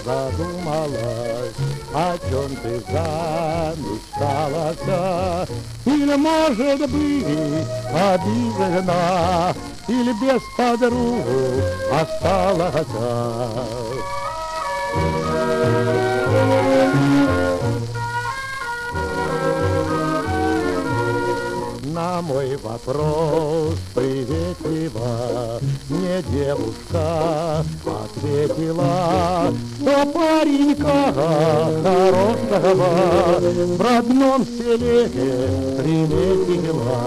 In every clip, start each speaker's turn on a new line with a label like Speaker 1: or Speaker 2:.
Speaker 1: задумалась, о чем ты замечталась, или, может быть, обижена, или без подруг осталась. На мой вопрос приветливо мне девушка ответила, что паренька хорошего в родном селе приметила.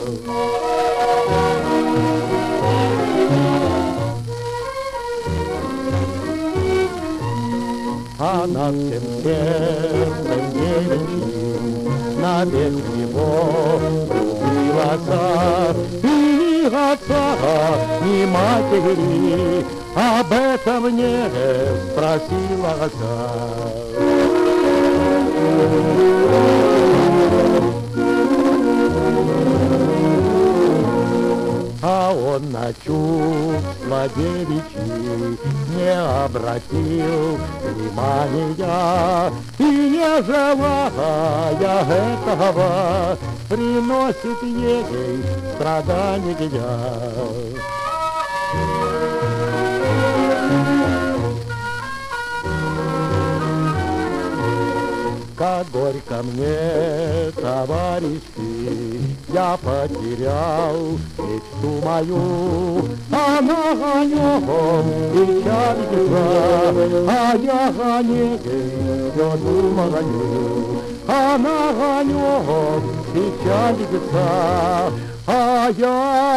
Speaker 1: А над тем сердцем девичьим навек его влюбилась, и ни отца, ни матери об этом не спросила. А он на чувства девичьи не обратил внимания, и не желая этого приносит ей страдания. Как горько мне, товарищи, я потерял мечту мою. Она о нем печалится, а я о ней все думаю. Она о нем печалится, а я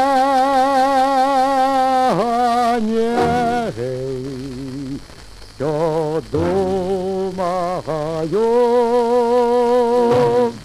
Speaker 1: о ней все думаю.